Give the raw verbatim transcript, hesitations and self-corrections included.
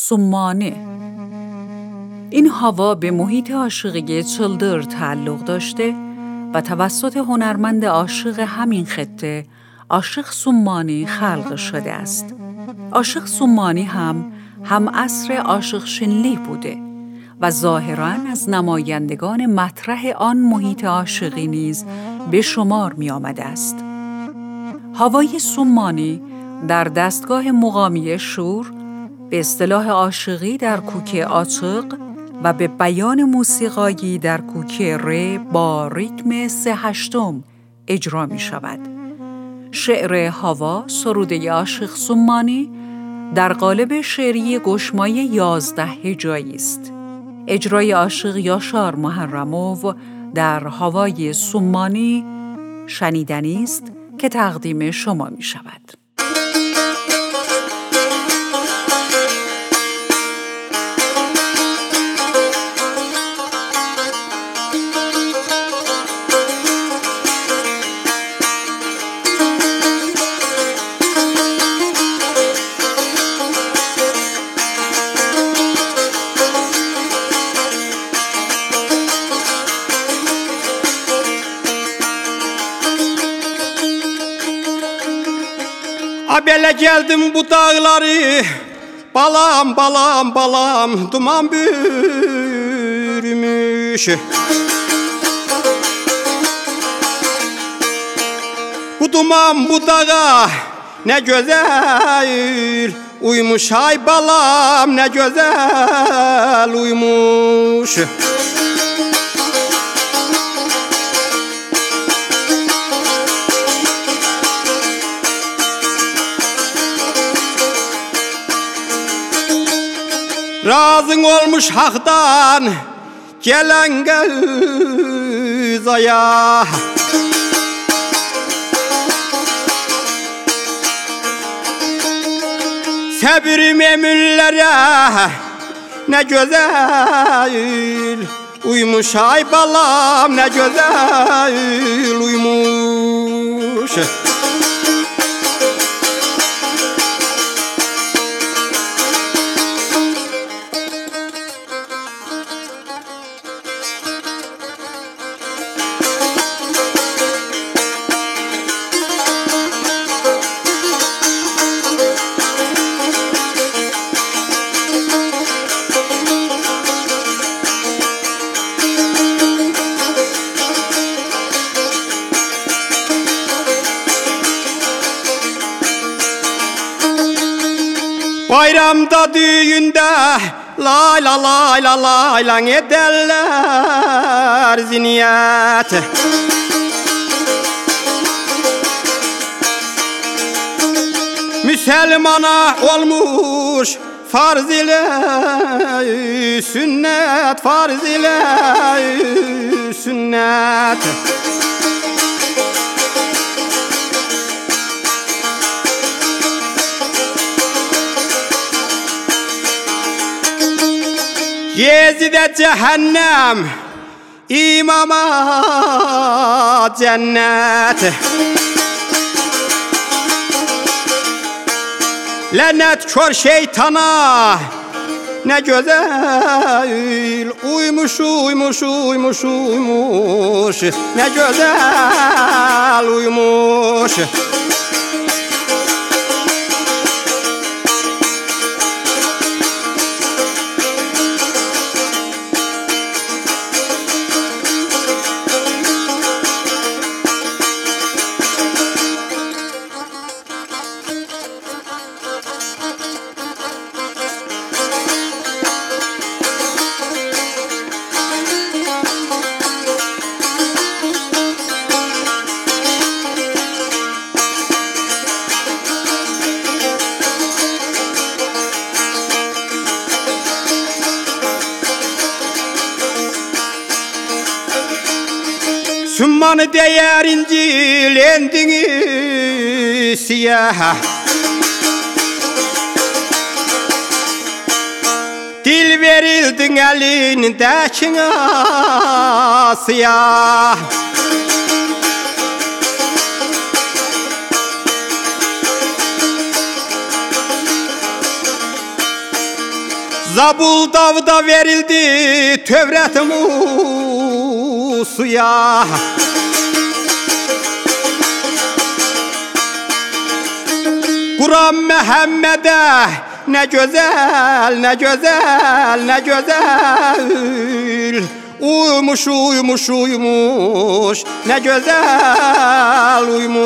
سمانه. این هوا به محیط عاشقی چلدر تعلق داشته و توسط هنرمند عاشق همین خطه، عاشق سمانی خلق شده است. عاشق سمانی هم هم عصر عاشق شنلی بوده و ظاهراً از نمایندگان مطرح آن محیط عاشقی نیز به شمار می آمده است. هوای سمانی در دستگاه مقامی شور، به اصطلاح عاشقی در کوک عاشق و به بیان موسیقایی در کوک ره با ریتم سه هشتم اجرا می شود. شعر هوا سروده عاشق سمانی در قالب شعری گشمای یازده هجایی است. اجرای عاشق یاشار محرموو در هوای سمانی شنیدنی است که تقدیم شما می شود. Belə geldim bu dağları, balam balam balam duman bürümüş. Bu duman bu dağa ne güzel uymuş, ay balam ne güzel uymuş. Razın olmuş haktan gelen gazaya, sabrim emirlere ne güzel uymuş, ay balam ne güzel uymuş. Bayramda düğünde lay la lay la lay lan ederler ziniyet. Müslümana olmuş farz ile sünnet, farz ile sünnet. Yezide cehennem, imama cennet. Lanet kör şeytana ne güzel uymuş uymuş uymuş uymuş, ne güzel uymuş. Sümmanı değer incilendini siyah, dil verildin elindekine siyah. Zabul Davud'a verildi Tevret Musa'ya. Kur'an Muhammed'e ne güzel, ne güzel, ne güzel. Uyumuş, uyumuş, uyumuş, ne güzel uyumuş.